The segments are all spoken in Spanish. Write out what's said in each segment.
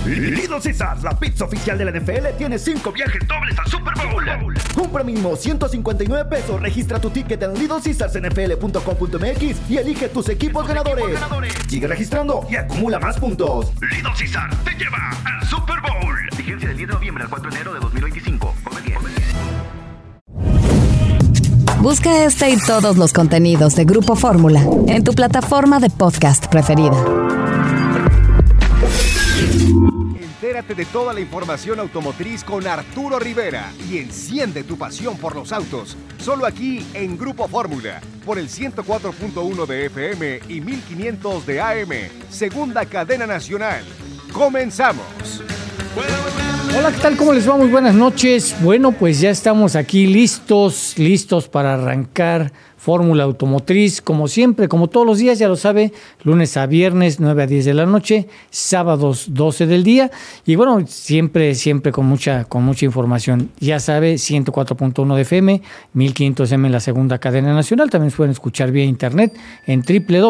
Little Caesars, la pizza oficial de la NFL, tiene 5 viajes dobles al Super Bowl. Compra mínimo $159. Registra tu ticket en LittleCaesarsNFL.com.mx y elige tus equipos ganadores. Sigue registrando y acumula más puntos. Little Caesars te lleva al Super Bowl. Vigencia del 10 de noviembre al 4 de enero de 2025. Come bien. Busca este y todos los contenidos de Grupo Fórmula en tu plataforma de podcast preferida. Entérate de toda la información automotriz con Arturo Rivera y enciende tu pasión por los autos. Solo aquí en Grupo Fórmula, por el 104.1 de FM y 1500 de AM. Segunda cadena nacional. ¡Comenzamos! Hola, ¿qué tal? ¿Cómo les va? Muy buenas noches. Bueno, pues ya estamos aquí listos para arrancar Fórmula Automotriz, como siempre, como todos los días, ya lo sabe, lunes a viernes, 9 a 10 de la noche, sábados 12 del día, y bueno, siempre con mucha información. Ya sabe, 104.1 de FM, 1500 M en la segunda cadena nacional, también se pueden escuchar vía internet en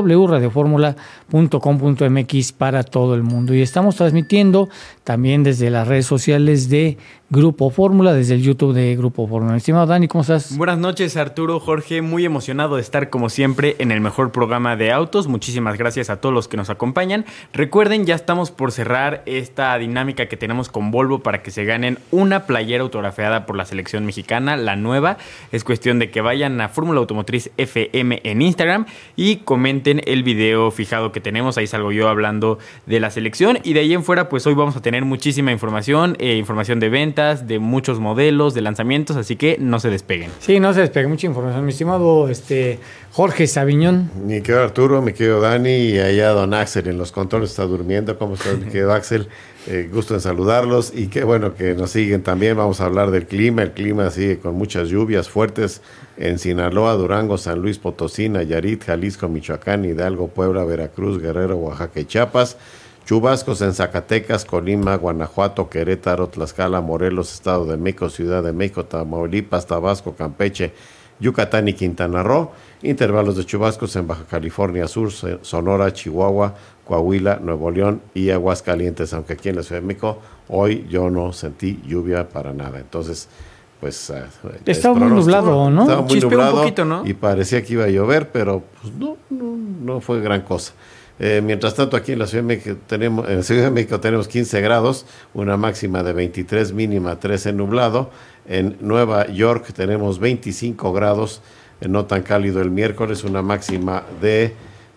www.radioformula.com.mx para todo el mundo. Y estamos transmitiendo también desde las redes sociales de Grupo Fórmula, desde el YouTube de Grupo Fórmula. Estimado Dani, ¿cómo estás? Buenas noches, Arturo, Jorge, muy emocionado de estar como siempre en el mejor programa de autos. Muchísimas gracias a todos los que nos acompañan. Recuerden, ya estamos por cerrar esta dinámica que tenemos con Volvo para que se ganen una playera autografiada por la selección mexicana, la nueva. Es cuestión de que vayan a Fórmula Automotriz FM en Instagram y comenten el video fijado que tenemos. Ahí salgo yo hablando de la selección, y de ahí en fuera, pues hoy vamos a tener muchísima información, información de ventas, de muchos modelos, de lanzamientos, así que no se despeguen. Sí, no se despeguen, mucha información. Mi estimado Jorge Sabiñón. Mi querido Arturo, mi querido Dani, y allá don Axel en los controles está durmiendo. ¿Cómo está mi querido Axel? Gusto en saludarlos, y qué bueno que nos siguen también. Vamos a hablar del clima. El clima sigue con muchas lluvias fuertes en Sinaloa, Durango, San Luis Potosí, Nayarit, Jalisco, Michoacán, Hidalgo, Puebla, Veracruz, Guerrero, Oaxaca y Chiapas. Chubascos en Zacatecas, Colima, Guanajuato, Querétaro, Tlaxcala, Morelos, Estado de México, Ciudad de México, Tamaulipas, Tabasco, Campeche, Yucatán y Quintana Roo. Intervalos de chubascos en Baja California Sur, Sonora, Chihuahua, Coahuila, Nuevo León y Aguascalientes. Aunque aquí en la Ciudad de México hoy yo no sentí lluvia para nada. Entonces, pues estaba muy nublado, ¿no? Estaba muy nublado, un poquito, ¿no? Y parecía que iba a llover, pero pues no fue gran cosa. Mientras tanto, aquí en la Ciudad de México tenemos 15 grados, una máxima de 23, mínima 13 nublado. En Nueva York tenemos 25 grados, no tan cálido el miércoles, una máxima de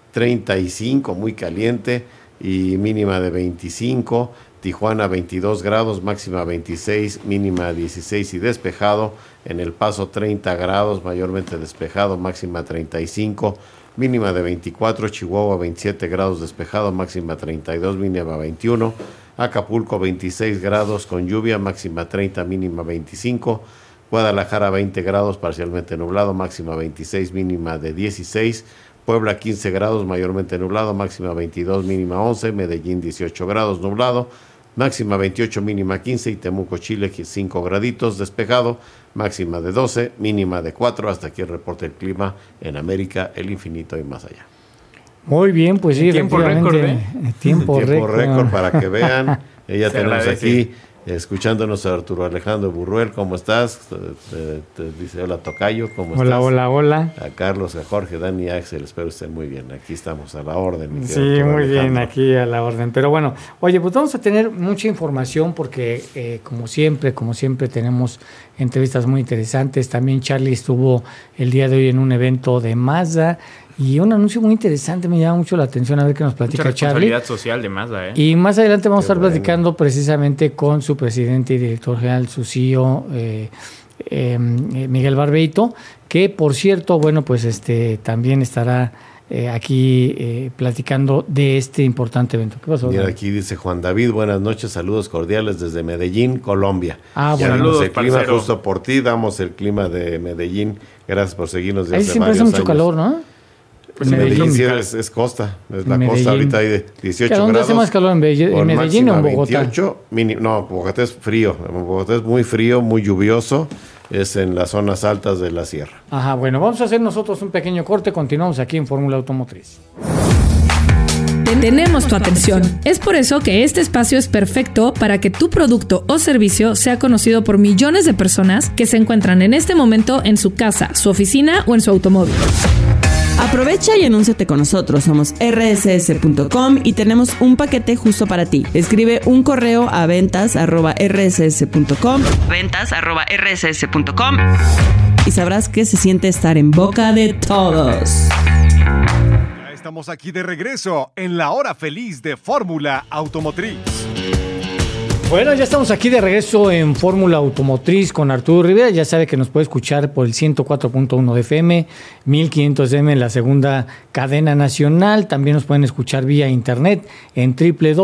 35, muy caliente, y mínima de 25. Tijuana 22 grados, máxima 26, mínima 16 y despejado. En El Paso 30 grados, mayormente despejado, máxima 35. Mínima de 24, Chihuahua 27 grados despejado, máxima 32, mínima 21. Acapulco 26 grados con lluvia, máxima 30, mínima 25. Guadalajara 20 grados parcialmente nublado, máxima 26, mínima de 16. Puebla 15 grados mayormente nublado, máxima 22, mínima 11. Medellín 18 grados nublado, máxima 28, mínima 15. Y Temuco, Chile 5 graditos despejado, máxima de 12, mínima de 4. Hasta aquí el reporte del clima en América, el infinito y más allá. Muy bien, pues sí, tiempo récord, Tiempo récord para que vean. Ya tenemos agradece. aquí escuchándonos a Arturo Alejandro Burruel. ¿Cómo estás? Te dice hola tocayo, ¿cómo estás? Hola. A Carlos, a Jorge, Dani, a Axel, espero estén muy bien. Aquí estamos a la orden. Sí, muy bien, aquí a la orden. Pero bueno, oye, pues vamos a tener mucha información porque como siempre tenemos entrevistas muy interesantes. También Charlie estuvo el día de hoy en un evento de Mazda y un anuncio muy interesante, me llama mucho la atención, a ver qué nos platica Charlie. Mucha responsabilidad social de Mazda, Y más adelante vamos a estar platicando precisamente con su presidente y director general, su CEO, Miguel Barbeito, que por cierto, bueno, pues también estará aquí platicando de este importante evento. ¿Qué pasó? Mira, aquí dice Juan David, buenas noches, saludos cordiales desde Medellín, Colombia. Bueno. Saludos, el clima parcero. justo por ti, damos el clima de Medellín. Gracias por seguirnos desde Ahí hace siempre hace varios mucho años. calor, ¿no? Pues Medellín sí es costa, es la Medellín. costa, ahorita hay de 18 grados. ¿Dónde hace más calor, en Medellín o en Bogotá? 28, no, Bogotá es frío, Bogotá es muy frío, muy lluvioso, es en las zonas altas de la sierra. Ajá, bueno, vamos a hacer nosotros un pequeño corte, continuamos aquí en Fórmula Automotriz. Tenemos tu atención. Es por eso que este espacio es perfecto para que tu producto o servicio sea conocido por millones de personas que se encuentran en este momento en su casa, su oficina o en su automóvil. Aprovecha y anúnciate con nosotros. Somos rss.com y tenemos un paquete justo para ti. Escribe un correo a ventas@rss.com y sabrás qué se siente estar en boca de todos. Ya estamos aquí de regreso en la hora feliz de Fórmula Automotriz. Bueno, ya estamos aquí de regreso en Fórmula Automotriz con Arturo Rivera. Ya sabe que nos puede escuchar por el 104.1 de FM, 1500 M en la segunda cadena nacional. También nos pueden escuchar vía internet en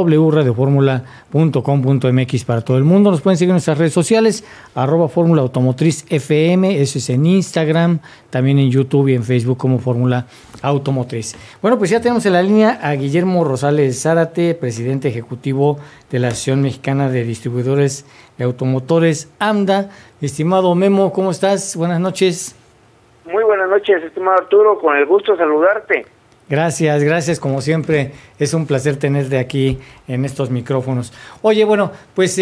www.radioformula.com.mx para todo el mundo. Nos pueden seguir en nuestras redes sociales, @Fórmula Automotriz FM, eso es en Instagram, también en YouTube y en Facebook como Fórmula Automotriz. Bueno, pues ya tenemos en la línea a Guillermo Rosales Zárate, presidente ejecutivo de la Asociación Mexicana de Distribuidores de Automotores, AMDA. Estimado Memo, ¿cómo estás? Buenas noches. Muy buenas noches, estimado Arturo, con el gusto de saludarte. Gracias, como siempre, es un placer tenerte aquí en estos micrófonos. Oye, bueno, pues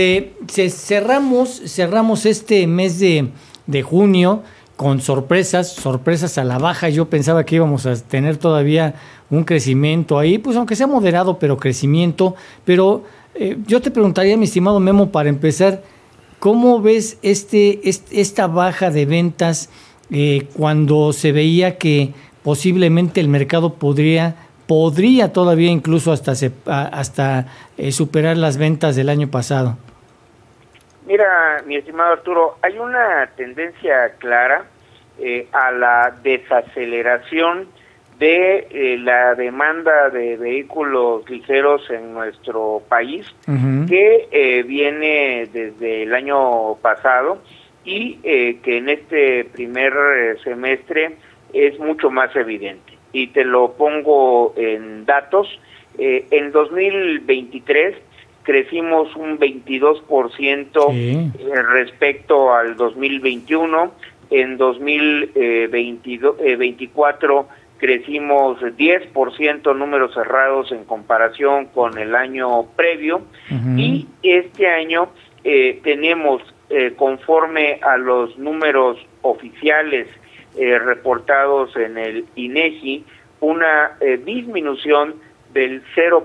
cerramos este mes de junio con sorpresas a la baja. Yo pensaba que íbamos a tener todavía un crecimiento ahí, pues aunque sea moderado, pero crecimiento. Pero yo te preguntaría, mi estimado Memo, para empezar, ¿cómo ves esta baja de ventas cuando se veía que posiblemente el mercado podría todavía incluso hasta superar las ventas del año pasado? Mira, mi estimado Arturo, hay una tendencia clara a la desaceleración de la demanda de vehículos ligeros en nuestro país, que viene desde el año pasado y que en este primer semestre es mucho más evidente. Y te lo pongo en datos. En 2023 crecimos un 22% respecto al 2021. En 2024 crecimos 10% números cerrados en comparación con el año previo. Y este año tenemos, conforme a los números oficiales reportados en el INEGI, una disminución del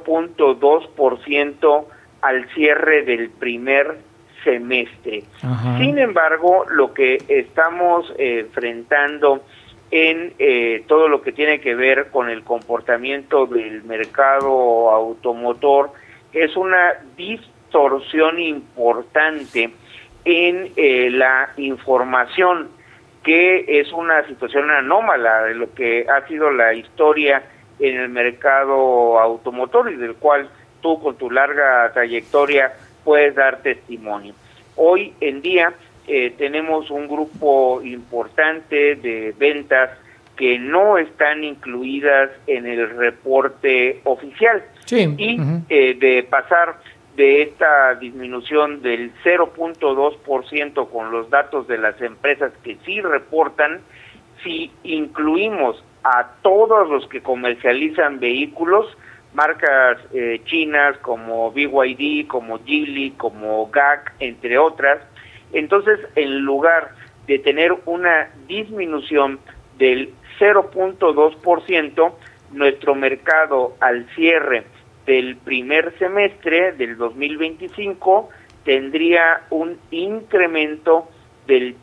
0.2% al cierre del primer semestre. Sin embargo, lo que estamos enfrentando en todo lo que tiene que ver con el comportamiento del mercado automotor es una distorsión importante en la información, que es una situación anómala de lo que ha sido la historia en el mercado automotor y del cual tú, con tu larga trayectoria, puedes dar testimonio. Hoy en día tenemos un grupo importante de ventas que no están incluidas en el reporte oficial. Y de pasar de esta disminución del 0.2% con los datos de las empresas que sí reportan, si incluimos a todos los que comercializan vehículos, marcas chinas como BYD, como Geely, como GAC, entre otras, entonces en lugar de tener una disminución del 0.2%, nuestro mercado al cierre del primer semestre del 2025 tendría un incremento del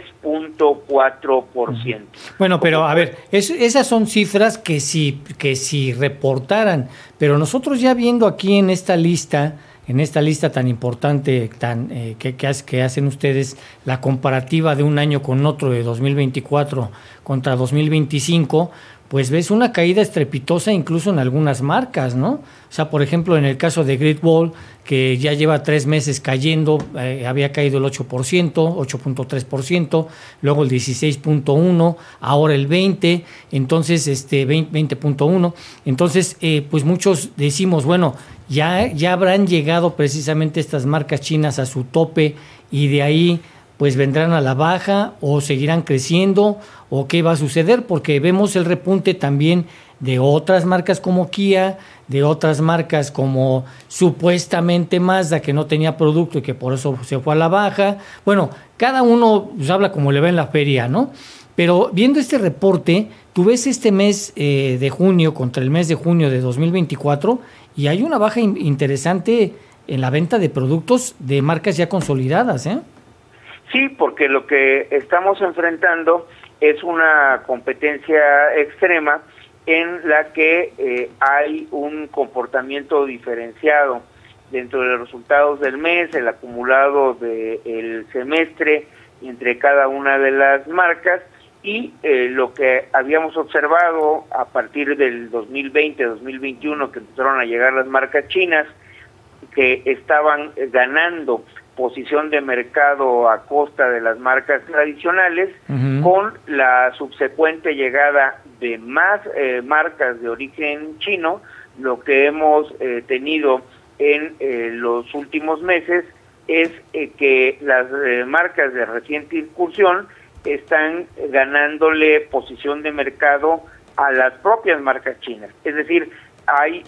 3.4%. Bueno, pero a ver, esas son cifras que si reportaran, pero nosotros ya viendo aquí en esta lista tan importante que hacen ustedes, la comparativa de un año con otro, de 2024 contra 2025, pues ves una caída estrepitosa incluso en algunas marcas, ¿no? O sea, por ejemplo, en el caso de Great Wall, que ya lleva 3 meses cayendo, había caído el 8.3%, luego el 16.1%, ahora el 20%, entonces 20.1%. Entonces, pues muchos decimos, bueno, ya habrán llegado precisamente estas marcas chinas a su tope y de ahí pues vendrán a la baja o seguirán creciendo, o qué va a suceder, porque vemos el repunte también de otras marcas como Kia, de otras marcas como supuestamente Mazda, que no tenía producto y que por eso se fue a la baja. Bueno, cada uno pues, habla como le va en la feria, ¿no? Pero viendo este reporte, tú ves este mes de junio contra el mes de junio de 2024 y hay una baja interesante en la venta de productos de marcas ya consolidadas, ¿eh? Sí, porque lo que estamos enfrentando es una competencia extrema en la que hay un comportamiento diferenciado dentro de los resultados del mes, el acumulado del semestre entre cada una de las marcas y lo que habíamos observado a partir del 2020-2021 que empezaron a llegar las marcas chinas que estaban ganando posición de mercado a costa de las marcas tradicionales, con la subsecuente llegada de más marcas de origen chino. Lo que hemos tenido en los últimos meses es que las marcas de reciente incursión están ganándole posición de mercado a las propias marcas chinas. Es decir, hay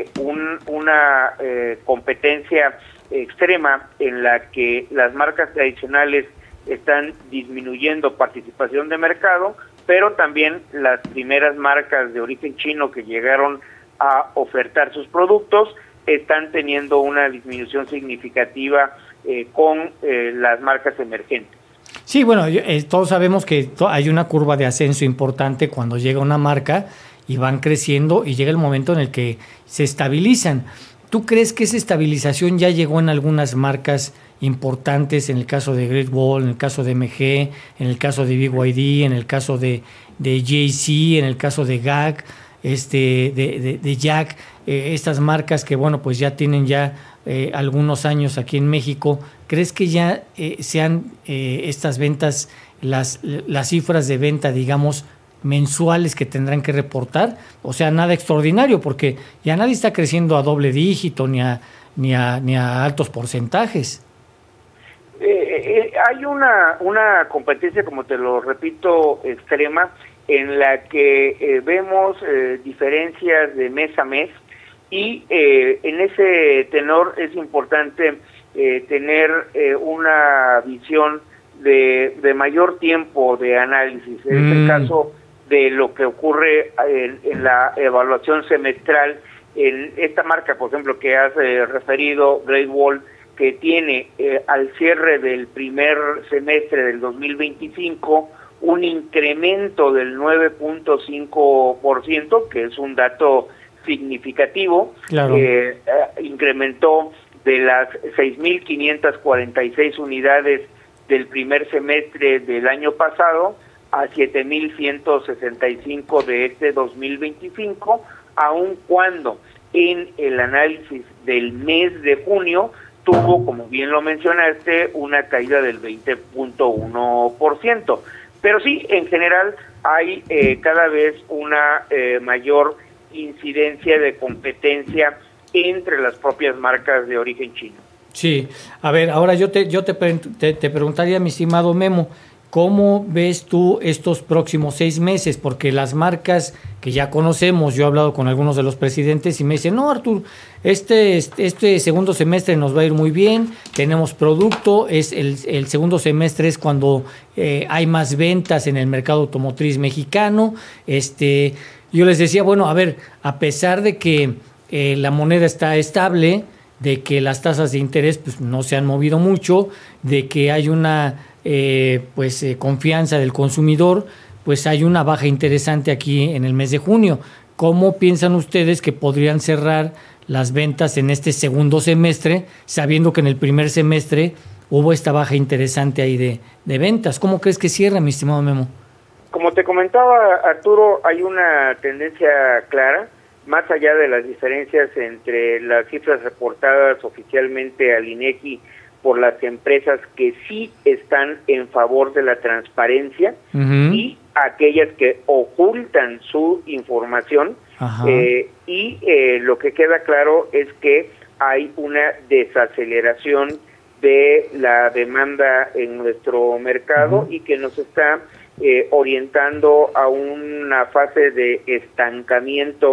una competencia extrema en la que las marcas tradicionales están disminuyendo participación de mercado, pero también las primeras marcas de origen chino que llegaron a ofertar sus productos están teniendo una disminución significativa con las marcas emergentes. Sí, bueno, todos sabemos que hay una curva de ascenso importante cuando llega una marca y van creciendo y llega el momento en el que se estabilizan. ¿Tú crees que esa estabilización ya llegó en algunas marcas importantes, en el caso de Great Wall, en el caso de MG, en el caso de BYD, en el caso de JC, en el caso de GAC, de Jack, estas marcas que, bueno, pues ya tienen ya algunos años aquí en México? ¿Crees que ya sean estas ventas, las cifras de venta, digamos, mensuales que tendrán que reportar? O sea, nada extraordinario, porque ya nadie está creciendo a doble dígito ni a altos porcentajes. Hay una competencia, como te lo repito, extrema, en la que vemos diferencias de mes a mes, y en ese tenor es importante tener una visión de mayor tiempo de análisis. En este caso, de lo que ocurre en la evaluación semestral en esta marca, por ejemplo, que has referido, Great Wall, que tiene al cierre del primer semestre del 2025 un incremento del 9.5%, que es un dato significativo. Claro. Incrementó de las 6.546 unidades del primer semestre del año pasado a 7.165 de este 2025, aun cuando en el análisis del mes de junio tuvo, como bien lo mencionaste, una caída del 20.1%. Pero sí, en general hay cada vez una mayor incidencia de competencia entre las propias marcas de origen chino. Sí, a ver, ahora yo te preguntaría, mi estimado Memo, ¿cómo ves tú estos próximos 6 meses? Porque las marcas que ya conocemos, yo he hablado con algunos de los presidentes y me dicen, no, Artur, este segundo semestre nos va a ir muy bien, tenemos producto, es el segundo semestre es cuando hay más ventas en el mercado automotriz mexicano. Yo les decía, bueno, a ver, a pesar de que la moneda está estable, de que las tasas de interés pues no se han movido mucho, de que hay una confianza del consumidor, pues hay una baja interesante aquí en el mes de junio. ¿Cómo piensan ustedes que podrían cerrar las ventas en este segundo semestre, sabiendo que en el primer semestre hubo esta baja interesante ahí de ventas? ¿Cómo crees que cierra, mi estimado Memo? Como te comentaba, Arturo, hay una tendencia clara, más allá de las diferencias entre las cifras reportadas oficialmente al INEGI por las empresas que sí están en favor de la transparencia y aquellas que ocultan su información. Lo que queda claro es que hay una desaceleración de la demanda en nuestro mercado y que nos está orientando a una fase de estancamiento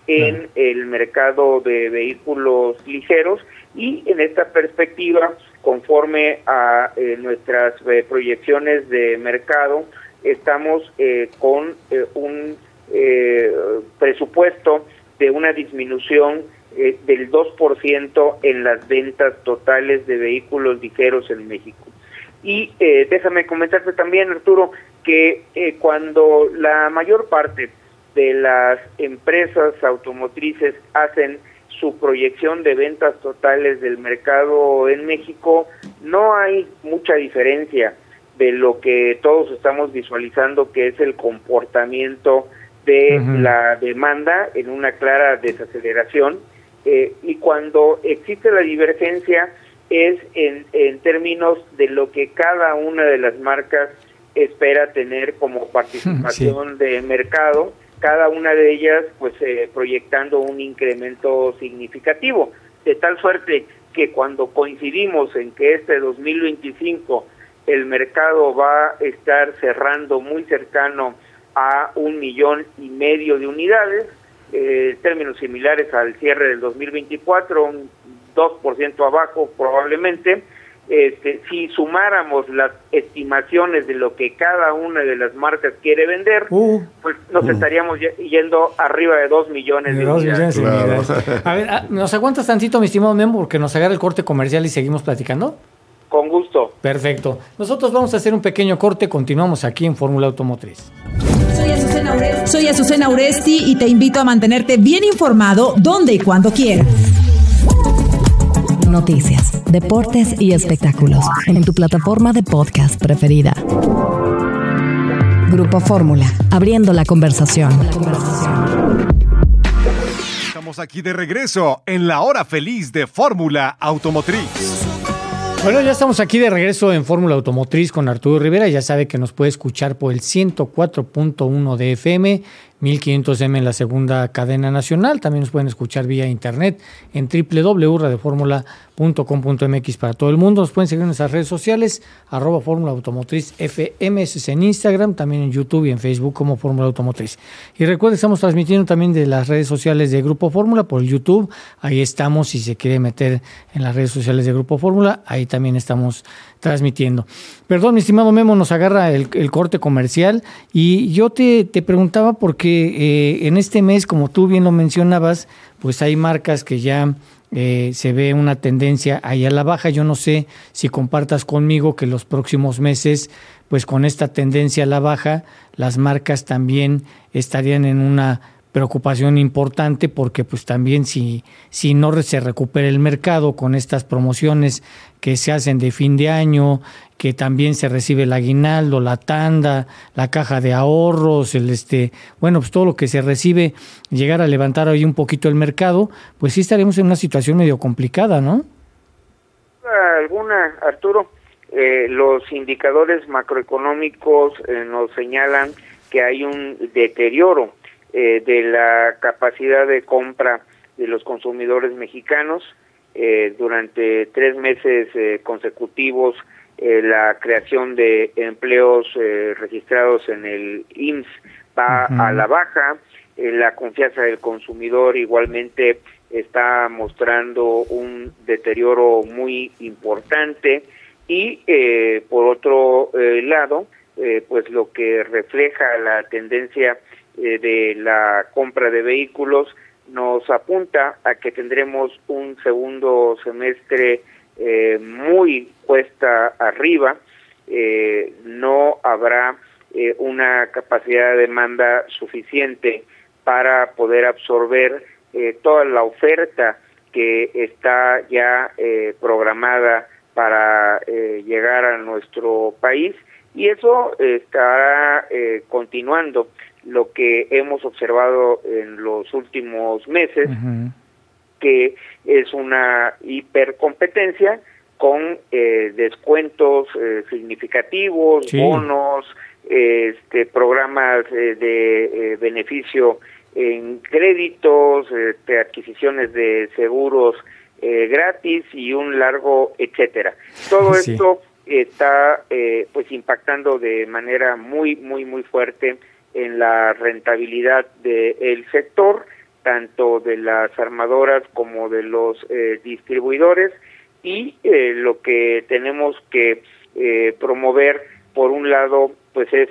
en el mercado de vehículos ligeros, y en esta perspectiva, conforme a nuestras proyecciones de mercado, estamos con un presupuesto de una disminución del 2% en las ventas totales de vehículos ligeros en México. Y déjame comentarte también, Arturo, que cuando la mayor parte de las empresas automotrices hacen su proyección de ventas totales del mercado en México, no hay mucha diferencia de lo que todos estamos visualizando, que es el comportamiento de la demanda en una clara desaceleración, y cuando existe la divergencia es en términos de lo que cada una de las marcas espera tener como participación de mercado, cada una de ellas pues proyectando un incremento significativo, de tal suerte que cuando coincidimos en que este 2025 el mercado va a estar cerrando muy cercano a 1,5 millones de unidades, términos similares al cierre del 2024, un 2% abajo probablemente. Si sumáramos las estimaciones de lo que cada una de las marcas quiere vender, pues nos estaríamos yendo arriba de 2 millones de unidades. A ver, ¿nos aguantas tantito, mi estimado Memo, porque nos agarra el corte comercial y seguimos platicando? Con gusto. Perfecto. Nosotros vamos a hacer un pequeño corte, continuamos aquí en Fórmula Automotriz. Soy Azucena Uresti y te invito a mantenerte bien informado donde y cuando quieras. Noticias, deportes y espectáculos en tu plataforma de podcast preferida. Grupo Fórmula, abriendo la conversación. Estamos aquí de regreso en la hora feliz de Fórmula Automotriz. Bueno, ya estamos aquí de regreso en Fórmula Automotriz con Arturo Rivera. Ya sabe que nos puede escuchar por el 104.1 de FM, 1500M en la segunda cadena nacional. También nos pueden escuchar vía internet en www.radioformula.com.mx para todo el mundo. Nos pueden seguir en nuestras redes sociales, @Fórmula Automotriz FM, es en Instagram, también en YouTube y en Facebook como Fórmula Automotriz. Y recuerden, estamos transmitiendo también de las redes sociales de Grupo Fórmula por YouTube. Ahí estamos, si se quiere meter en las redes sociales de Grupo Fórmula, ahí también estamos transmitiendo. Perdón, mi estimado Memo, nos agarra el corte comercial y yo te preguntaba porque en este mes, como tú bien lo mencionabas, pues hay marcas que ya se ve una tendencia ahí a la baja. Yo no sé si compartas conmigo que los próximos meses, pues con esta tendencia a la baja, las marcas también estarían en una preocupación importante, porque pues también si no se recupera el mercado con estas promociones que se hacen de fin de año, que también se recibe el aguinaldo, la tanda, la caja de ahorros, pues todo lo que se recibe, llegar a levantar ahí un poquito el mercado, pues sí estaremos en una situación medio complicada, ¿no? Alguna, Arturo, los indicadores macroeconómicos nos señalan que hay un deterioro de la capacidad de compra de los consumidores mexicanos. Durante 3 meses consecutivos, la creación de empleos registrados en el IMSS va a la baja. La confianza del consumidor igualmente está mostrando un deterioro muy importante, y por otro lado, pues lo que refleja la tendencia de la compra de vehículos nos apunta a que tendremos un segundo semestre muy cuesta arriba. No habrá una capacidad de demanda suficiente para poder absorber toda la oferta que está ya programada para llegar a nuestro país, y eso estará continuando lo que hemos observado en los últimos meses, que es una hipercompetencia con descuentos significativos, bonos, programas de beneficio en créditos, adquisiciones de seguros gratis y un largo etcétera. Todo esto está pues impactando de manera muy fuerte en la rentabilidad del sector, tanto de las armadoras como de los distribuidores, y lo que tenemos que promover, por un lado, pues es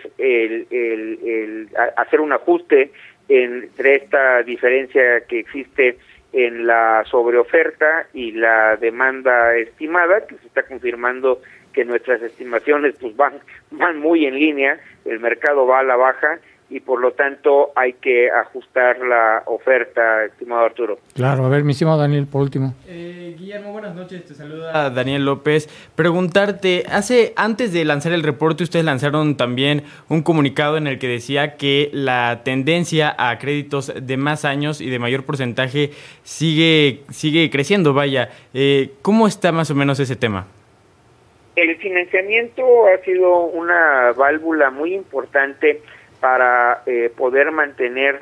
el hacer un ajuste entre esta diferencia que existe en la sobreoferta y la demanda estimada, que se está confirmando que nuestras estimaciones pues van muy en línea, el mercado va a la baja y por lo tanto hay que ajustar la oferta, estimado Arturo. Claro, a ver, mi estimado Daniel, por último. Guillermo, buenas noches, te saluda Daniel López. Preguntarte, antes de lanzar el reporte, ustedes lanzaron también un comunicado en el que decía que la tendencia a créditos de más años y de mayor porcentaje sigue creciendo, vaya. ¿Cómo está más o menos ese tema? El financiamiento ha sido una válvula muy importante para poder mantener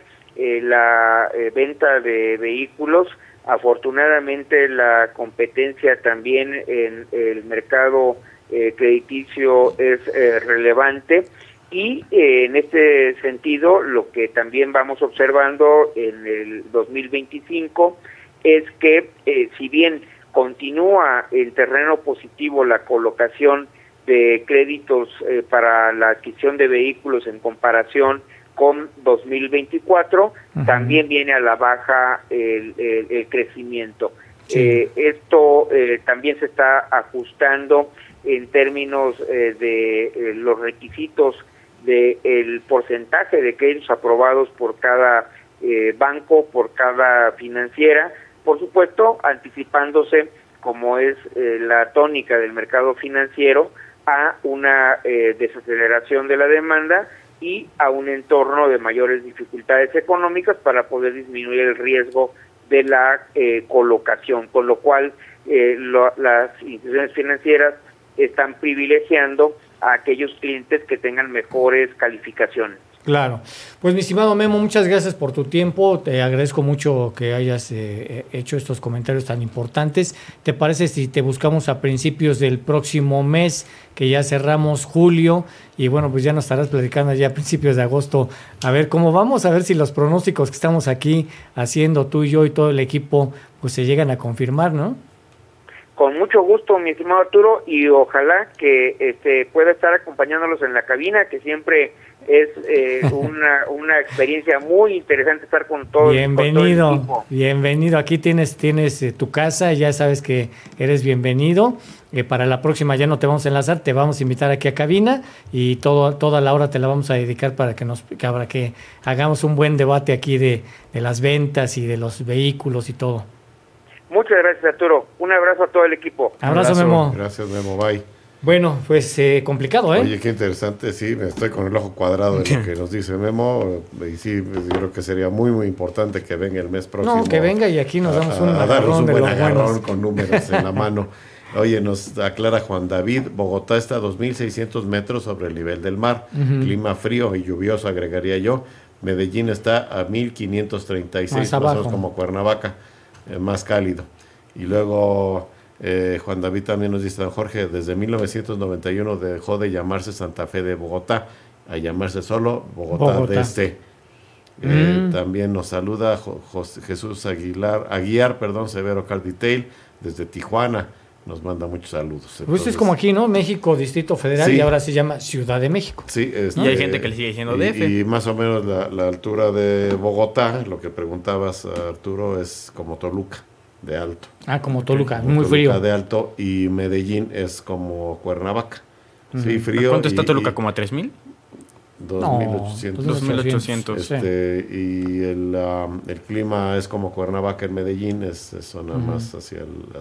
la venta de vehículos. Afortunadamente la competencia también en el mercado crediticio es relevante, y en este sentido lo que también vamos observando en el 2025 es que si bien continúa en terreno positivo la colocación de créditos para la adquisición de vehículos en comparación con 2024, también viene a la baja el crecimiento. Sí. Esto también se está ajustando en términos de los requisitos del porcentaje de créditos aprobados por cada banco, por cada financiera, por supuesto anticipándose, como es la tónica del mercado financiero, a una desaceleración de la demanda y a un entorno de mayores dificultades económicas para poder disminuir el riesgo de la colocación, con lo cual las instituciones financieras están privilegiando a aquellos clientes que tengan mejores calificaciones. Claro. Pues mi estimado Memo, muchas gracias por tu tiempo, te agradezco mucho que hayas hecho estos comentarios tan importantes. ¿Te parece si te buscamos a principios del próximo mes, que ya cerramos julio, y bueno, pues ya nos estarás platicando ya a principios de agosto, a ver cómo vamos, a ver si los pronósticos que estamos aquí haciendo tú y yo y todo el equipo, pues se llegan a confirmar, ¿no? Con mucho gusto, mi estimado Arturo, y ojalá que pueda estar acompañándolos en la cabina, que siempre es una experiencia muy interesante estar con todos. Bienvenido, con todo el equipo. Bienvenido. Aquí tienes tu casa, ya sabes que eres bienvenido. Para la próxima ya no te vamos a enlazar, te vamos a invitar aquí a cabina y toda la hora te la vamos a dedicar para que hagamos un buen debate aquí de las ventas y de los vehículos y todo. Muchas gracias, Arturo. Un abrazo a todo el equipo. Abrazo, Memo. Gracias, Memo. Bye. Bueno, pues complicado, ¿eh? Oye, qué interesante, sí, me estoy con el ojo cuadrado en lo que nos dice Memo, y sí, yo creo que sería muy, muy importante que venga el mes próximo. No, que venga y aquí nos damos un agarrón de los buenos. Con números en la mano. Oye, nos aclara Juan David, Bogotá está a 2.600 metros sobre el nivel del mar, clima frío y lluvioso, agregaría yo. Medellín está a 1.536, más o menos como Cuernavaca, más cálido. Y luego Juan David también nos dice, Jorge, desde 1991 dejó de llamarse Santa Fe de Bogotá, a llamarse solo Bogotá. DC. También nos saluda Jesús Aguiar, Severo Carditail, desde Tijuana, nos manda muchos saludos. Entonces, pues es como aquí, ¿no? México, Distrito Federal, sí. Y ahora se llama Ciudad de México. Sí, y hay gente que le sigue diciendo DF. Y más o menos la altura de Bogotá, lo que preguntabas, Arturo, es como Toluca, de alto. Ah, como Toluca, muy frío. Toluca de alto, y Medellín es como Cuernavaca. Sí, frío. ¿Cuánto está Toluca? ¿Como a 3,000? 2.800. 2.800. Y el clima es como Cuernavaca en Medellín, es zona más hacia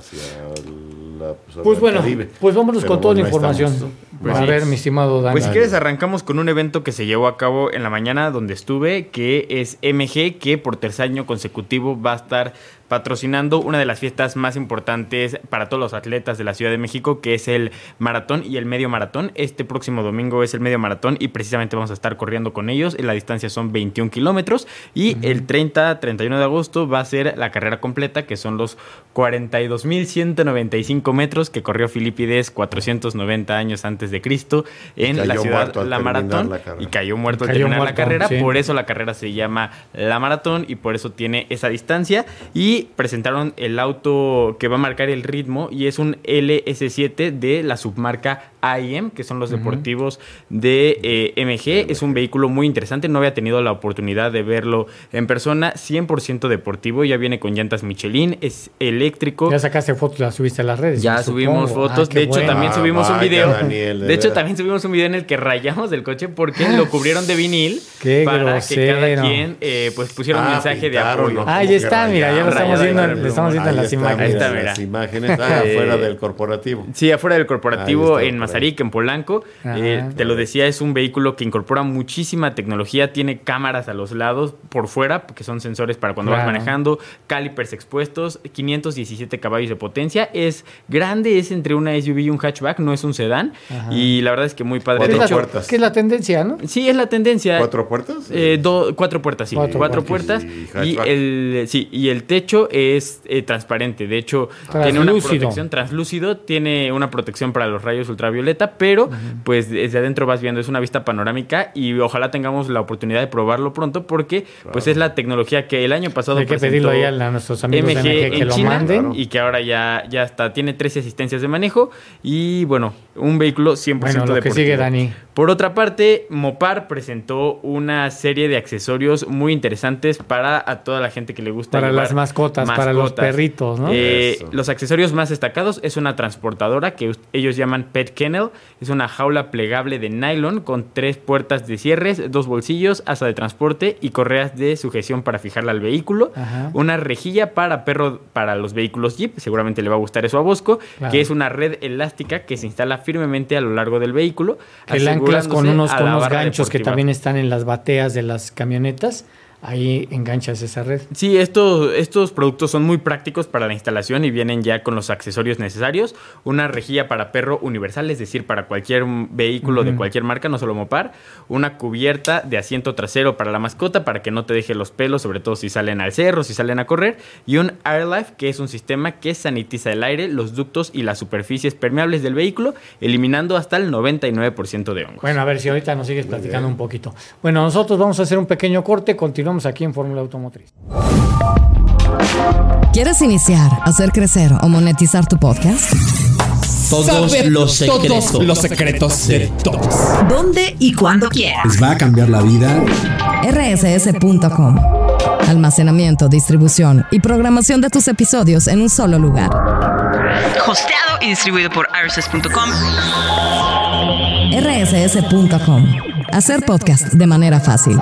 la pues bueno, Caribe. Pues vámonos con toda la información. Pues a ver, mi estimado Dani. Pues si quieres arrancamos con un evento que se llevó a cabo en la mañana donde estuve, que es MG, que por tercer año consecutivo va a estar patrocinando una de las fiestas más importantes para todos los atletas de la Ciudad de México, que es el maratón y el medio maratón. Este próximo domingo es el medio maratón y precisamente vamos a estar corriendo con ellos. La distancia son 21 kilómetros y el 30-31 de agosto va a ser la carrera completa, que son los 42,195 metros que corrió Filipides 490 años antes antes de Cristo en la ciudad La Maratón y cayó muerto al terminar la carrera. Sí. Por eso la carrera se llama La Maratón y por eso tiene esa distancia. Y presentaron el auto que va a marcar el ritmo y es un LS7 de la submarca AIM, que son los deportivos de MG. Es un vehículo muy interesante, no había tenido la oportunidad de verlo en persona. 100% deportivo, ya viene con llantas Michelin, es eléctrico. Ya sacaste fotos, las subiste a las redes. Ya subimos fotos, de hecho también subimos un video. Daniel, de hecho también subimos un video en el que rayamos el coche porque lo cubrieron de vinil para grosero. Que cada quien pues pusiera un mensaje de apoyo. Ahí está, mira, ya lo estamos viendo, en las imágenes. Ahí está, mira. Las imágenes afuera del corporativo. Sí, afuera del corporativo en Mazarik, en Polanco. Te lo decía, es un vehículo que incorpora muchísima tecnología, tiene cámaras a los lados, por fuera, que son sensores para cuando vas manejando, calipers expuestos, 517 caballos de potencia, es grande, es entre una SUV y un hatchback, no es un sedán, y la verdad es que muy padre. ¿Cuatro puertas? ¿Qué es la tendencia, no? Sí, es la tendencia. ¿4 puertas? 4 puertas, sí. 4 puertas. Y el techo es transparente, de hecho, tiene una protección translúcido, tiene una protección para los rayos ultravioleta, pero pues desde adentro vas viendo, es una vista panorámica y ojalá tengamos la oportunidad de probarlo pronto porque pues es la tecnología que el año pasado hay que pedirlo ahí a nuestros amigos MG de MG que lo China, manden y que ahora ya está, tiene 13 asistencias de manejo y bueno, un vehículo 100% deportivo. Que sigue, Dani. Por otra parte, Mopar presentó una serie de accesorios muy interesantes para a toda la gente que le gusta para las mascotas, para los perritos, ¿no? Los accesorios más destacados es una transportadora que ellos llaman Pet Kennel, es una jaula plegable de nylon con 3 puertas de cierres, 2 bolsillos, asa de transporte y correas de sujeción para fijarla al vehículo. Una rejilla para perro para los vehículos Jeep, seguramente le va a gustar eso a Bosco, que es una red elástica que se instala firmemente a lo largo del vehículo, que la anclas con unos ganchos deportiva. Que también están en las bateas de las camionetas. Ahí enganchas esa red. Sí, estos productos son muy prácticos para la instalación y vienen ya con los accesorios necesarios. Una rejilla para perro universal, es decir, para cualquier vehículo de cualquier marca, no solo Mopar. Una cubierta de asiento trasero para la mascota, para que no te deje los pelos, sobre todo si salen al cerro, si salen a correr. Y un AirLife, que es un sistema que sanitiza el aire, los ductos y las superficies permeables del vehículo, eliminando hasta el 99% de hongos. Bueno, a ver si ahorita nos sigues platicando un poquito. Bueno, nosotros vamos a hacer un pequeño corte, continuamos aquí en Fórmula Automotriz. ¿Quieres iniciar, hacer crecer o monetizar tu podcast? Todos los secretos de todos. ¿Dónde y cuándo quieras? Les va a cambiar la vida. rss.com. Almacenamiento, distribución y programación de tus episodios en un solo lugar. Hosteado y distribuido por rss.com. rss.com. Hacer podcast de manera fácil.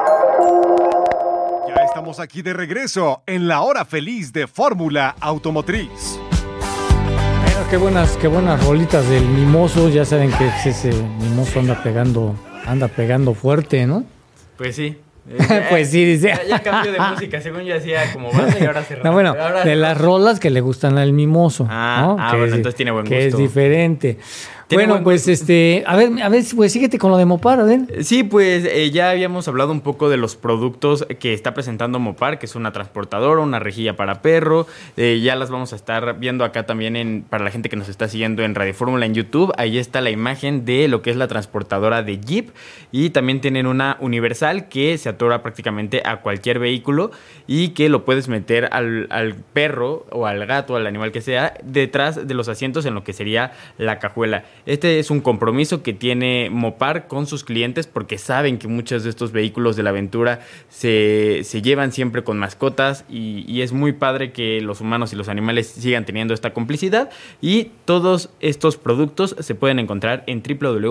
Estamos aquí de regreso en la hora feliz de Fórmula Automotriz. Bueno, qué buenas rolitas del Mimoso. Ya saben que ese Mimoso anda pegando fuerte, ¿no? Pues sí. Pues sí, dice. Ya cambió de música, según yo hacía como banda y ahora se no, bueno, ahora de las rolas que le gustan al Mimoso. ¿no? Bueno, entonces tiene buen gusto. Que es diferente. Bueno, pues a ver, pues síguete con lo de Mopar, a ver. Sí, pues ya habíamos hablado un poco de los productos que está presentando Mopar, que es una transportadora, una rejilla para perro. Ya las vamos a estar viendo acá también para la gente que nos está siguiendo en Radio Fórmula en YouTube. Ahí está la imagen de lo que es la transportadora de Jeep. Y también tienen una universal que se atora prácticamente a cualquier vehículo y que lo puedes meter al perro o al gato, al animal que sea, detrás de los asientos en lo que sería la cajuela. Este es un compromiso que tiene Mopar con sus clientes porque saben que muchos de estos vehículos de la aventura se llevan siempre con mascotas y es muy padre que los humanos y los animales sigan teniendo esta complicidad y todos estos productos se pueden encontrar en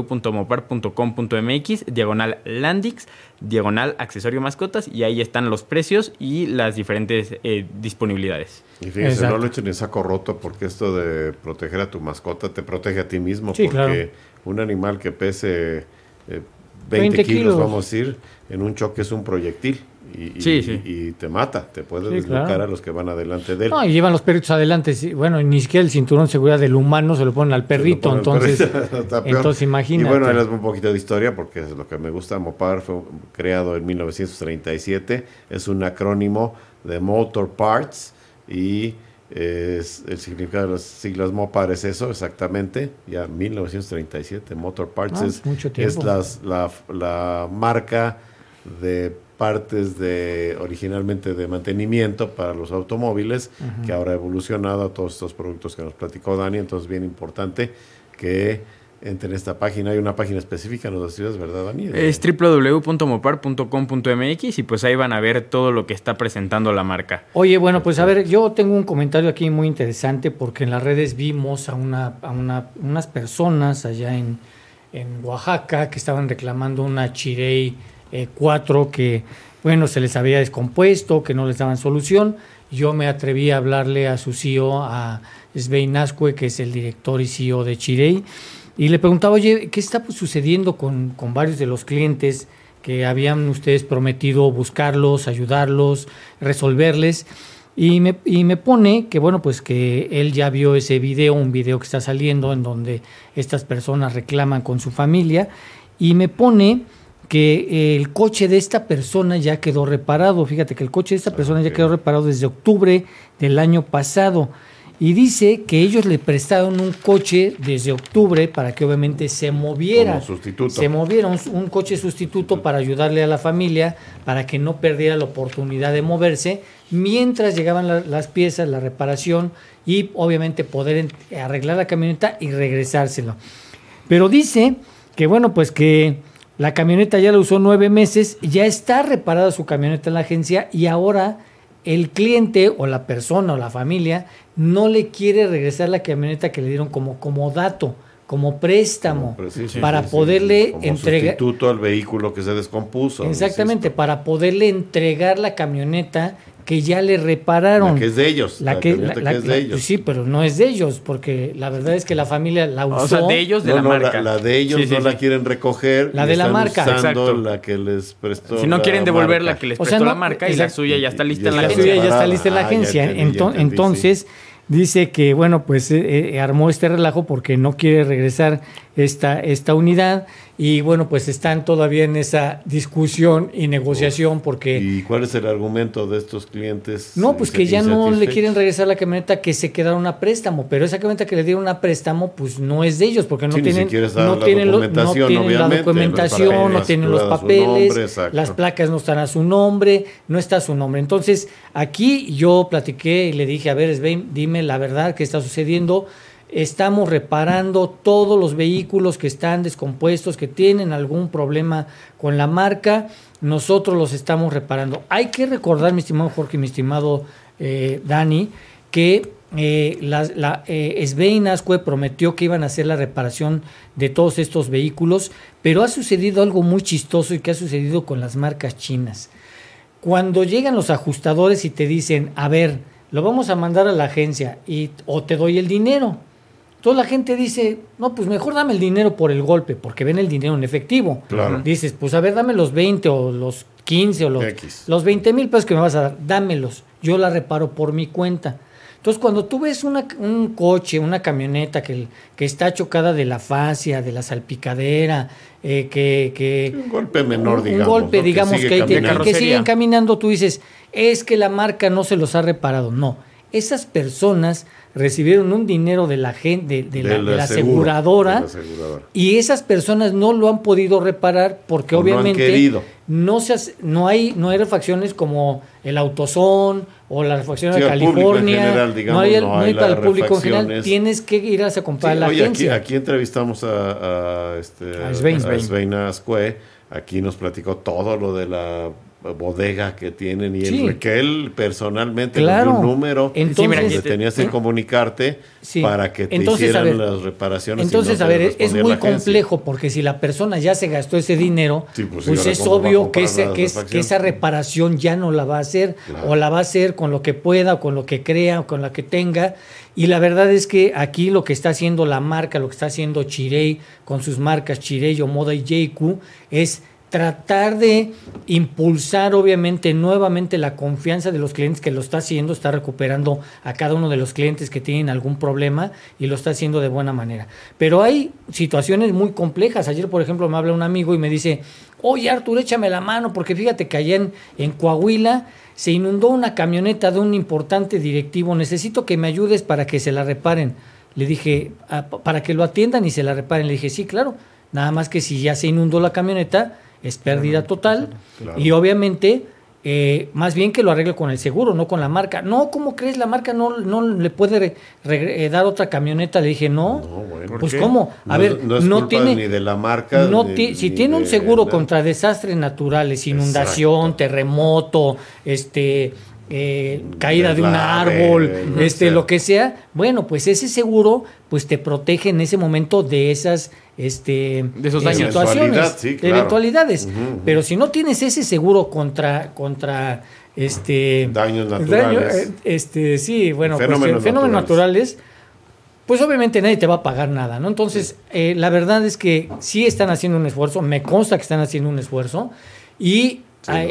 www.mopar.com.mx/Landix, /accesorio mascotas y ahí están los precios y las diferentes disponibilidades. Y fíjense, no lo echen en saco roto porque esto de proteger a tu mascota te protege a ti mismo. Sí, porque claro. Un animal que pese 20 kilos, vamos a decir, en un choque es un proyectil. Y te mata, te puede desnucar a los que van adelante de él. No, y llevan los perritos adelante. Sí. Bueno, ni siquiera el cinturón de seguridad del humano se lo ponen al perrito. Entonces imagínate. Y bueno, ahí les voy un poquito de historia porque es lo que me gusta. Mopar fue creado en 1937. Es un acrónimo de Motor Parts y El significado de las siglas Mopar es eso, exactamente, ya 1937, Motor Parts es la marca de partes originalmente de mantenimiento para los automóviles, que ahora ha evolucionado a todos estos productos que nos platicó Dani. Entonces, bien importante que entren en esta página. Hay una página específica, nos decías, ¿verdad, Dani? Es www.mopar.com.mx y pues ahí van a ver todo lo que está presentando la marca. Oye, bueno, pues a ver, yo tengo un comentario aquí muy interesante porque en las redes vimos a unas personas allá en Oaxaca que estaban reclamando una Chirey 4 que, bueno, se les había descompuesto, que no les daban solución. Yo me atreví a hablarle a su CEO, a Svein Azcue, que es el director y CEO de Chirey, y le preguntaba, oye, ¿qué está sucediendo con varios de los clientes que habían ustedes prometido buscarlos, ayudarlos, resolverles? Y me pone que, bueno, pues que él ya vio ese video, un video que está saliendo en donde estas personas reclaman con su familia, y me pone que el coche de esta persona ya quedó reparado. Fíjate que el coche de esta persona ya quedó reparado desde octubre del año pasado. Y dice que ellos le prestaron un coche desde octubre para que obviamente se moviera. Como sustituto. Se moviera un coche sustituto para ayudarle a la familia, para que no perdiera la oportunidad de moverse, mientras llegaban las piezas, la reparación y obviamente poder arreglar la camioneta y regresárselo. Pero dice que, bueno, pues que la camioneta ya la usó 9 meses, ya está reparada su camioneta en la agencia y ahora el cliente o la persona o la familia no le quiere regresar la camioneta que le dieron como dato, como préstamo, para poderle entregar. Como sustituto al vehículo que se descompuso. Exactamente, para poderle entregar la camioneta que ya le repararon. La que es de ellos. La que es de ellos. Sí, pero no es de ellos, porque la verdad es que la familia la usó. O sea, de ellos, de la marca. La de ellos la quieren recoger. La de la marca. Usando la que les prestó. Si no quieren devolver la que les prestó la marca, y la suya ya está lista en la agencia. La suya ya está lista en la agencia. Entonces, dice que, bueno, pues armó este relajo porque no quiere regresar esta unidad. Y bueno, pues están todavía en esa discusión y negociación porque... ¿Y cuál es el argumento de estos clientes? No, pues que ya no le quieren regresar la camioneta que se quedaron a préstamo, pero esa camioneta que le dieron a préstamo, pues no es de ellos, porque no tienen la documentación, no tienen los papeles, las placas no están a su nombre, no está a su nombre. Entonces, aquí yo platiqué y le dije, a ver, Svein, dime la verdad, ¿qué está sucediendo? Estamos reparando todos los vehículos que están descompuestos, que tienen algún problema con la marca, nosotros los estamos reparando. Hay que recordar, mi estimado Jorge y mi estimado Dani, que Svein Azcue prometió que iban a hacer la reparación de todos estos vehículos, pero ha sucedido algo muy chistoso y que ha sucedido con las marcas chinas. Cuando llegan los ajustadores y te dicen, a ver, lo vamos a mandar a la agencia o te doy el dinero. Entonces la gente dice, no, pues mejor dame el dinero por el golpe, porque ven el dinero en efectivo. Claro. Dices, pues a ver, dame los 20 o los 15 o los 20 mil pesos que me vas a dar, dámelos. Yo la reparo por mi cuenta. Entonces cuando tú ves un coche, una camioneta que está chocada de la fascia, de la salpicadera, un golpe menor, digamos. Un golpe, ¿no? digamos, que siguen caminando, tú dices, es que la marca no se los ha reparado. No, esas personas recibieron un dinero de la la aseguradora, y esas personas no lo han podido reparar porque obviamente no hay refacciones como el AutoZone o la refacción de California, general, digamos, no hay para el público en general, tienes que ir a comprar la agencia. Aquí entrevistamos a Svein Azcue, aquí nos platicó todo lo de la bodega que tienen y que él personalmente le dio un número donde tenías que comunicarte para que te hicieran las reparaciones. Entonces, a ver, es muy complejo porque si la persona ya se gastó ese dinero, pues es obvio que esa reparación ya no la va a hacer, o la va a hacer con lo que pueda, o con lo que crea, o con lo que tenga. Y la verdad es que aquí lo que está haciendo la marca, lo que está haciendo Chirey con sus marcas Chirey, Omoda y JQ es tratar de impulsar obviamente nuevamente la confianza de los clientes, que lo está haciendo, está recuperando a cada uno de los clientes que tienen algún problema y lo está haciendo de buena manera. Pero hay situaciones muy complejas. Ayer, por ejemplo, me habla un amigo y me dice, oye, Artur, échame la mano, porque fíjate que allá en Coahuila se inundó una camioneta de un importante directivo, necesito que me ayudes para que se la reparen. Le dije, para que lo atiendan y se la reparen. Le dije, sí, claro, nada más que si ya se inundó la camioneta, es pérdida total, claro. Y obviamente, más bien que lo arregle con el seguro, no con la marca. No, ¿cómo crees? La marca no le puede dar otra camioneta. Le dije, no bueno, pues ¿cómo? A ver, no tiene ni de la marca. Si tiene un seguro contra desastres naturales, inundación, exacto, terremoto, caída de un árbol, lo que sea, bueno, pues ese seguro pues te protege en ese momento de esas de esos daños, situaciones, sí, claro, eventualidades. Pero si no tienes ese seguro contra daños naturales, sí, bueno, fenómenos naturales, pues obviamente nadie te va a pagar nada, ¿no? Entonces, la verdad es que sí están haciendo un esfuerzo, me consta que están haciendo un esfuerzo y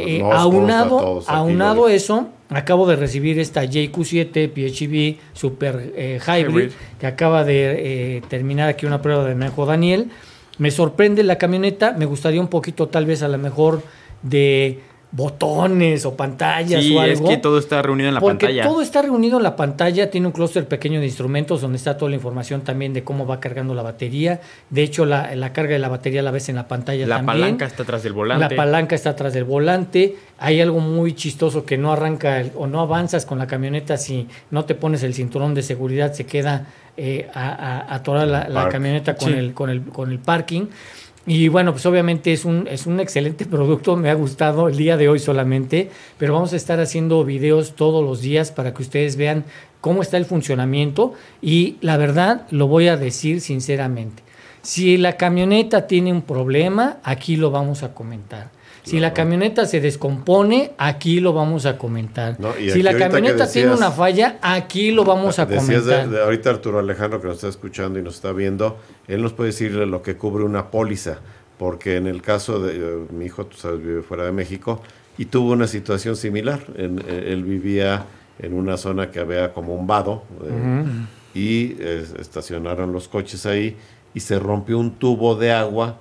aunado eso, acabo de recibir esta JQ7 PHEV Super Hybrid que acaba de terminar aquí una prueba de manejo Daniel. Me sorprende la camioneta, me gustaría un poquito tal vez a lo mejor de botones o pantallas o algo. Sí, es que todo está reunido en la pantalla. Todo está reunido en la pantalla, tiene un clúster pequeño de instrumentos donde está toda la información también de cómo va cargando la batería. De hecho, la carga de la batería la ves en la pantalla también. La palanca está atrás del volante. La palanca está atrás del volante. Hay algo muy chistoso que no arranca o no avanzas con la camioneta si no te pones el cinturón de seguridad, se queda atorada la camioneta con el parking. Y bueno, pues obviamente es un excelente producto, me ha gustado el día de hoy solamente, pero vamos a estar haciendo videos todos los días para que ustedes vean cómo está el funcionamiento y la verdad lo voy a decir sinceramente, si la camioneta tiene un problema, aquí lo vamos a comentar. Si la camioneta se descompone, aquí lo vamos a comentar. No, si la camioneta tiene una falla, aquí lo vamos a comentar. Ahorita Arturo Alejandro, que nos está escuchando y nos está viendo, él nos puede decir lo que cubre una póliza, porque en el caso de mi hijo, tú sabes, vive fuera de México, y tuvo una situación similar. Él vivía en una zona que había como un vado, y estacionaron los coches ahí, y se rompió un tubo de agua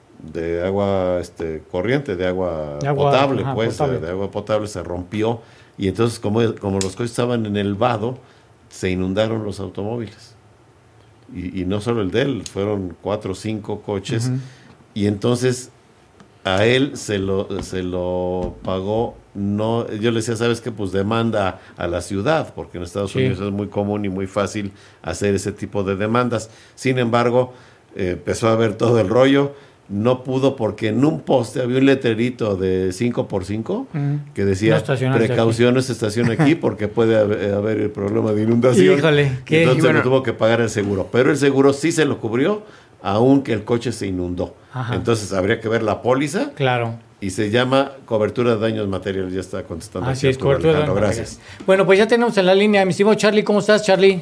corriente, de agua potable, de agua potable, se rompió, y entonces como los coches estaban en el vado, se inundaron los automóviles, y no solo el de él, fueron 4 o 5 coches, y entonces a él se lo pagó, yo le decía, ¿sabes qué? Pues demanda a la ciudad, porque en Estados Unidos es muy común y muy fácil hacer ese tipo de demandas. Sin embargo, empezó a ver todo el rollo. No pudo porque en un poste había un letrerito de 5x5 que decía, precaución, se estaciona aquí porque puede haber el problema de inundación. Híjole, entonces lo tuvo que pagar el seguro. Pero el seguro sí se lo cubrió, aunque el coche se inundó. Ajá. Entonces habría que ver la póliza. Claro. Y se llama cobertura de daños materiales. Ya está contestando. Así es, cobertura de daños materiales. Gracias. Bueno, pues ya tenemos en la línea a mi estimado Charlie. ¿Cómo estás, Charlie?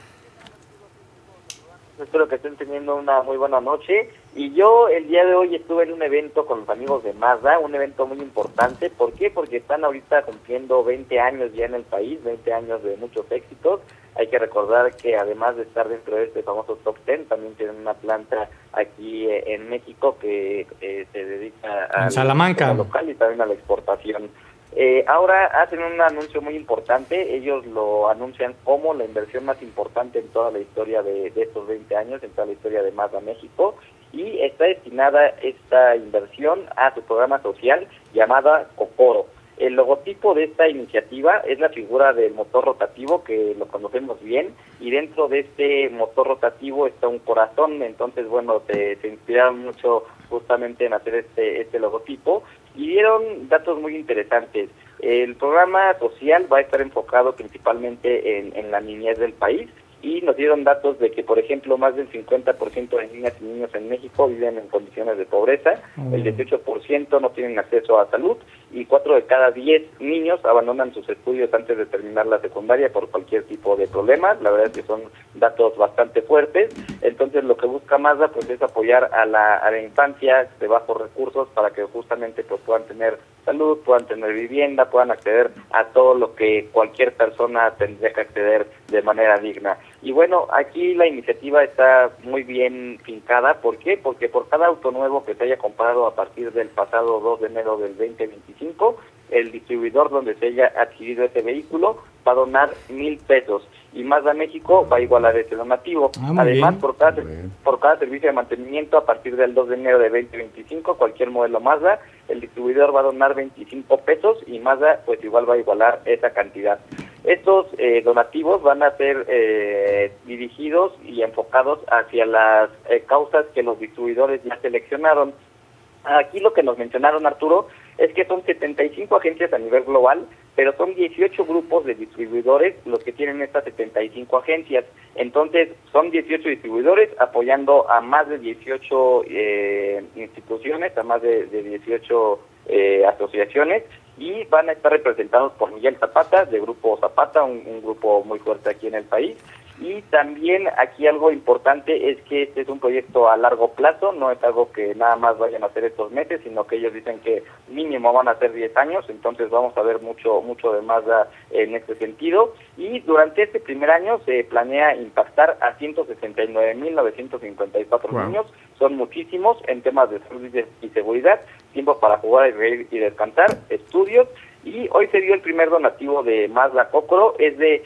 Espero que estén teniendo una muy buena noche. Y yo el día de hoy estuve en un evento con los amigos de Mazda, un evento muy importante. ¿Por qué? Porque están ahorita cumpliendo 20 años ya en el país, 20 años de muchos éxitos. Hay que recordar que además de estar dentro de este famoso Top 10, también tienen una planta aquí en México que se dedica a Salamanca local y también a la exportación. Ahora hacen un anuncio muy importante, ellos lo anuncian como la inversión más importante en toda la historia de estos 20 años, en toda la historia de Mazda México, y está destinada esta inversión a su programa social llamada Kokoro. El logotipo de esta iniciativa es la figura del motor rotativo, que lo conocemos bien, y dentro de este motor rotativo está un corazón. Entonces, bueno, se inspiraron mucho justamente en hacer este logotipo, y dieron datos muy interesantes. El programa social va a estar enfocado principalmente en la niñez del país, y nos dieron datos de que, por ejemplo, más del 50% de niñas y niños en México viven en condiciones de pobreza, el 18% no tienen acceso a salud y 4 de cada 10 niños abandonan sus estudios antes de terminar la secundaria por cualquier tipo de problemas. La verdad es que son datos bastante fuertes. Entonces lo que busca Mazda pues es apoyar a la infancia de bajos recursos para que justamente pues puedan tener salud, puedan tener vivienda, puedan acceder a todo lo que cualquier persona tendría que acceder de manera digna. Y bueno, aquí la iniciativa está muy bien fincada. ¿Por qué? Porque por cada auto nuevo que se haya comprado a partir del pasado 2 de enero del 2025, el distribuidor donde se haya adquirido ese vehículo va a donar 1,000 pesos y Mazda México va a igualar ese donativo. Además, por cada servicio de mantenimiento a partir del 2 de enero de 2025, cualquier modelo Mazda, el distribuidor va a donar 25 pesos y Mazda pues igual va a igualar esa cantidad. Estos donativos van a ser dirigidos y enfocados hacia las causas que los distribuidores ya seleccionaron. Aquí lo que nos mencionaron, Arturo, es que son 75 agencias a nivel global, pero son 18 grupos de distribuidores los que tienen estas 75 agencias. Entonces, son 18 distribuidores apoyando a más de 18 instituciones, a más de 18 asociaciones, y van a estar representados por Miguel Zapata, de Grupo Zapata, un grupo muy fuerte aquí en el país. Y también aquí algo importante es que este es un proyecto a largo plazo, no es algo que nada más vayan a hacer estos meses, sino que ellos dicen que mínimo van a ser 10 años, entonces vamos a ver mucho de Mazda en este sentido. Y durante este primer año se planea impactar a 169,954 niños, son muchísimos en temas de salud y seguridad, tiempo para jugar y reír y descansar, estudios, y hoy se dio el primer donativo de Mazda Cocoro, es de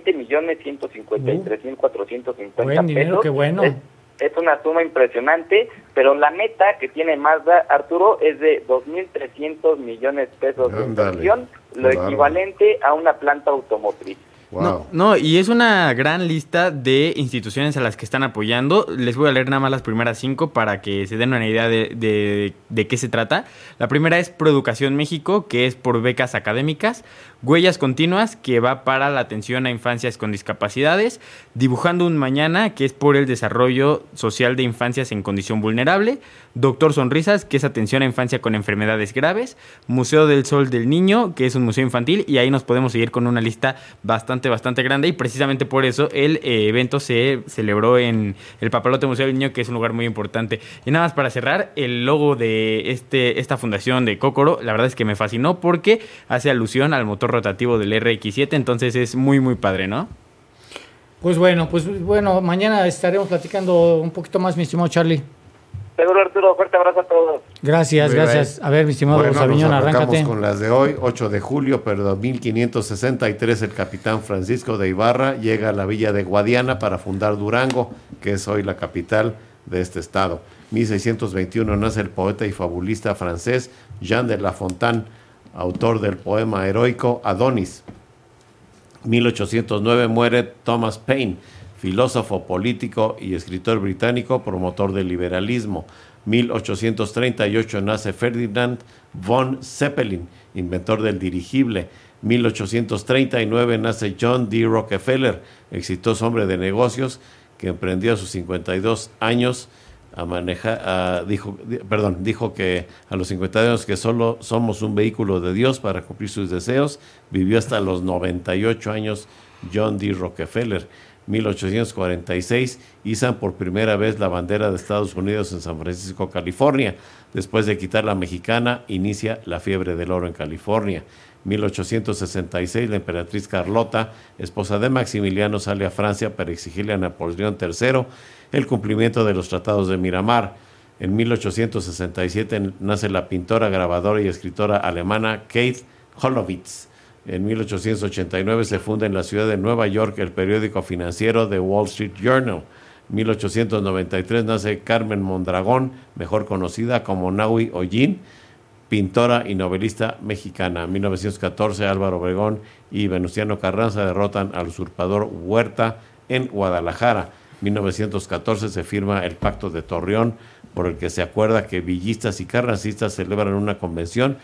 20,153,450 buen dinero, pesos. qué bueno. Es una suma impresionante, pero la meta que tiene Mazda, Arturo, es de 2,300 millones de pesos de inversión, lo equivalente a una planta automotriz. Wow. No, y es una gran lista de instituciones a las que están apoyando. Les voy a leer nada más las primeras 5 para que se den una idea de qué se trata. La primera es Proeducación México, que es por becas académicas. Huellas Continuas, que va para la atención a infancias con discapacidades. Dibujando un Mañana, que es por el desarrollo social de infancias en condición vulnerable. Doctor Sonrisas, que es atención a infancia con enfermedades graves. Museo del Sol del Niño, que es un museo infantil, y ahí nos podemos seguir con una lista bastante grande, y precisamente por eso el evento se celebró en el Papalote Museo del Niño, que es un lugar muy importante. Y nada más para cerrar, el logo de esta fundación de Cocoro, la verdad es que me fascinó porque hace alusión al motor rotativo del RX-7, entonces es muy muy padre, ¿no? Pues bueno, mañana estaremos platicando un poquito más, mi estimado Charlie. Seguro, Arturo, fuerte abrazo a todos. Gracias. A ver, mi estimado Sabiñón, arráncate. Con las de hoy, 8 de julio, pero 1563, el capitán Francisco de Ibarra llega a la villa de Guadiana para fundar Durango, que es hoy la capital de este estado. 1621 nace el poeta y fabulista francés Jean de La Fontaine, autor del poema heroico Adonis. 1809 muere Thomas Paine, filósofo, político y escritor británico, promotor del liberalismo. 1838 nace Ferdinand von Zeppelin, inventor del dirigible. 1839 nace John D. Rockefeller, exitoso hombre de negocios que emprendió a sus 52 años a manejar, dijo que a los 52 años que solo somos un vehículo de Dios para cumplir sus deseos. Vivió hasta los 98 años John D. Rockefeller. 1846 izan por primera vez la bandera de Estados Unidos en San Francisco, California. Después de quitar la mexicana, inicia la fiebre del oro en California. 1866, la emperatriz Carlota, esposa de Maximiliano, sale a Francia para exigirle a Napoleón III el cumplimiento de los tratados de Miramar. En 1867 nace la pintora, grabadora y escritora alemana Kate Hollowitz. En 1889 se funda en la ciudad de Nueva York el periódico financiero The Wall Street Journal. 1893 nace Carmen Mondragón, mejor conocida como Nahui Hollín, pintora y novelista mexicana. 1914 Álvaro Obregón y Venustiano Carranza derrotan al usurpador Huerta en Guadalajara. 1914 se firma el Pacto de Torreón, por el que se acuerda que villistas y carrancistas celebran una convención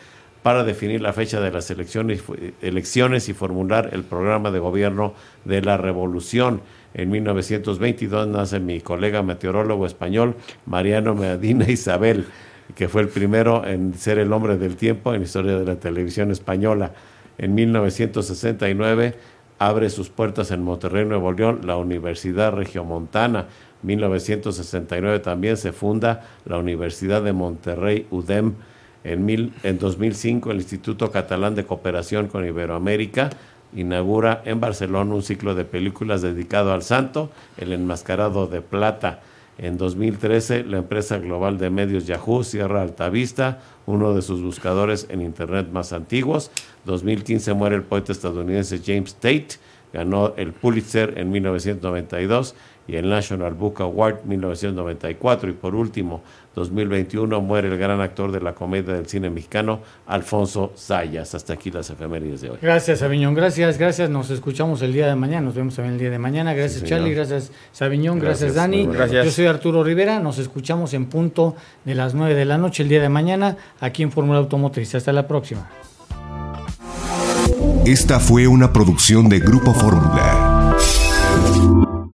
para definir la fecha de las elecciones y formular el programa de gobierno de la revolución. En 1922 nace mi colega meteorólogo español Mariano Medina Isabel, que fue el primero en ser el hombre del tiempo en la historia de la televisión española. En 1969 abre sus puertas en Monterrey, Nuevo León, la Universidad Regiomontana. 1969 también se funda la Universidad de Monterrey, UDEM. En 2005 el Instituto Catalán de Cooperación con Iberoamérica inaugura en Barcelona un ciclo de películas dedicado al santo, El Enmascarado de Plata. En 2013 la empresa global de medios Yahoo cierra Altavista, uno de sus buscadores en internet más antiguos. 2015 muere el poeta estadounidense James Tate, ganó el Pulitzer en 1992 y el National Book Award 1994. Y por último, 2021 muere el gran actor de la comedia del cine mexicano, Alfonso Zayas. Hasta aquí las efemérides de hoy. Gracias, Sabiñón. Gracias. Nos escuchamos el día de mañana. Nos vemos también el día de mañana. Gracias, sí, Charlie. Gracias, Sabiñón. Gracias, Dani. Gracias. Yo soy Arturo Rivera. Nos escuchamos en punto de las 9 de la noche el día de mañana aquí en Fórmula Automotriz. Hasta la próxima. Esta fue una producción de Grupo Fórmula.